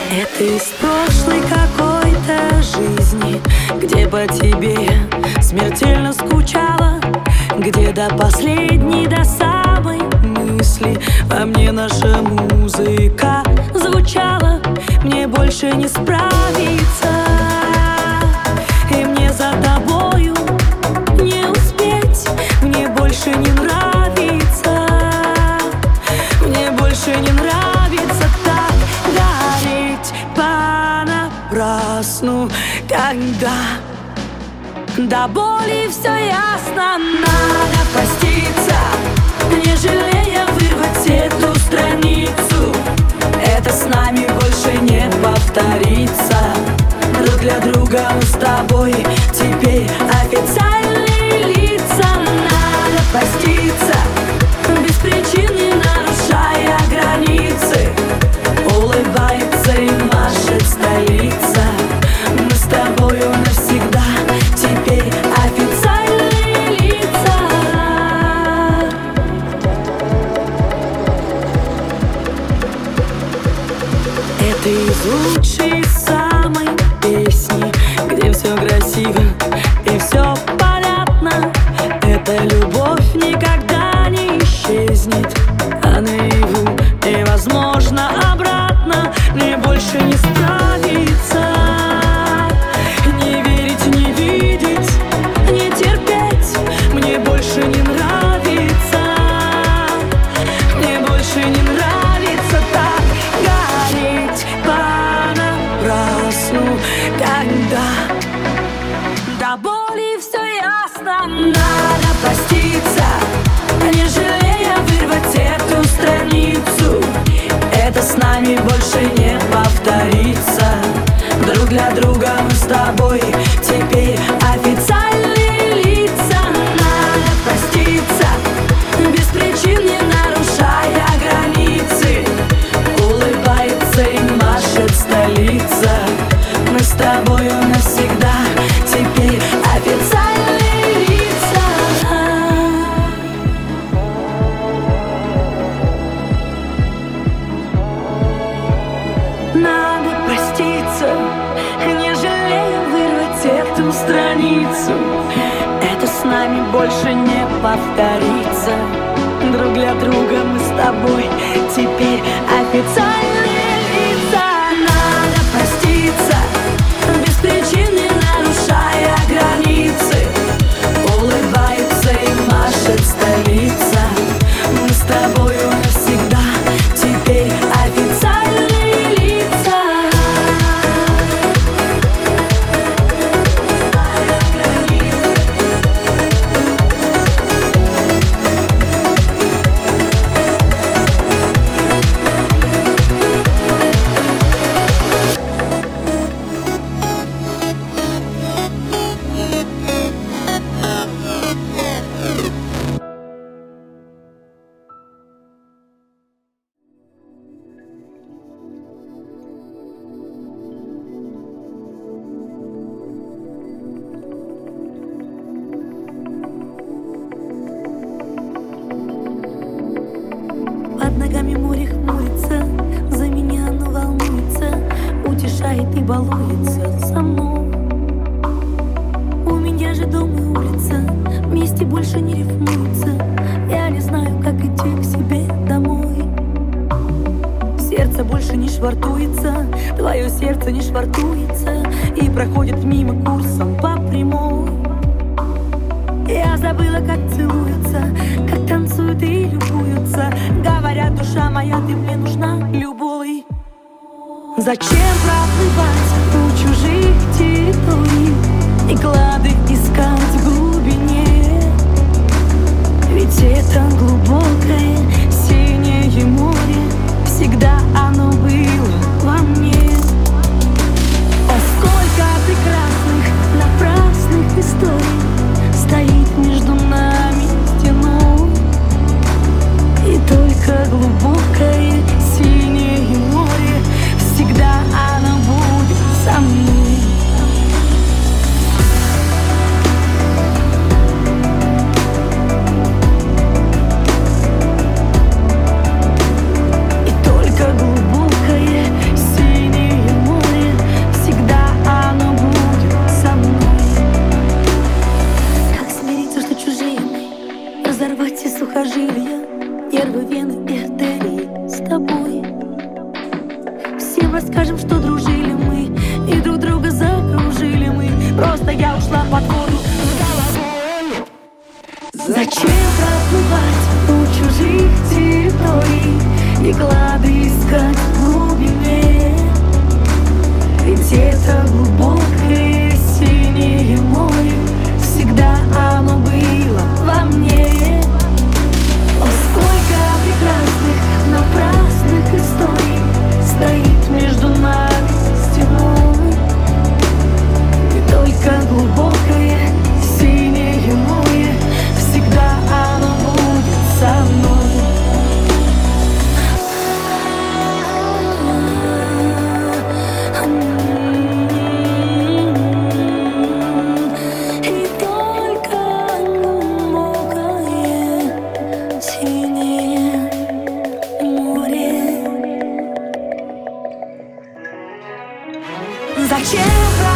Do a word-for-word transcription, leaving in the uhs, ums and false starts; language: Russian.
Это из прошлой какой-то жизни, где по тебе смертельно скучала, где до последней, до самой мысли во мне наша музыка звучала. Мне больше не справиться, и мне за тобою не успеть. Мне больше не нравится, мне больше не нравится так гореть понапрасну, когда до боли все ясно. Надо проститься, не жалея вырвать эту страницу. Это с нами больше не повторится. Друг для друга мы с тобой теперь официальные лица. Надо проститься, без причин не нарушая границы. Улыбается и машет столица. Мы с тобою навсегда теперь официальные лица. Это из лучшей самой песни, где все красиво и все понятно. Эта любовь никогда не исчезнет, а наяву невозможно обратно. Мне больше не справиться, не верить, не видеть, не терпеть. Мне больше не нравится, мне больше не нравится так гореть понапрасну, когда до боли все ясно. Надо проститься, не жалея вырвать эту страницу. Это с нами больше не повторится. Друг для друга мы с тобой теперь официальные лица. Надо проститься, без причин не нарушая границы. Улыбается и машет столица. Мы с тобою навсегда теперь официальные лица. Надо проститься, не жалея вырвать эту страницу. Это с нами больше не повторится. Друг для друга мы с тобой теперь официальные лица. Надо проститься, без причин не нарушая границы. Улыбается и машет столица. Мы с тобою навсегда теперь официальные лица. Под ногами море хмурится, за меня оно волнуется, утешает и балуется со мной. У меня же дом и улица, вместе больше не рифмуется. Я не знаю, как идти к себе домой. Сердце больше не швартуется, твое сердце не швартуется и проходит мимо курсом по прямой. Я забыла, как целуются, как танцуют и любуются. Говорят, душа моя, ты мне нужна любой. Зачем проплывать у чужих территорий и клады искать в глубине? Ведь это глубокое синее море, всегда оно было во мне. О, сколько прекрасных, напрасных историй стоит между нами стеной. И только глубокое синее море, всегда оно будет со мной. И только глубокое Всем расскажем, что дружили мы и друг друга закружили мы. Просто я ушла под воду с головой. Зачем проплывать у чужих территорий и клады искать в глубине? Ведь это глубокое синее море, всегда оно было во мне. О, сколько прекрасных, напрасных историй стоит между нами стеной. И только глубокое синее море, всегда оно будет со мной. И только глубокое синее море. Зачем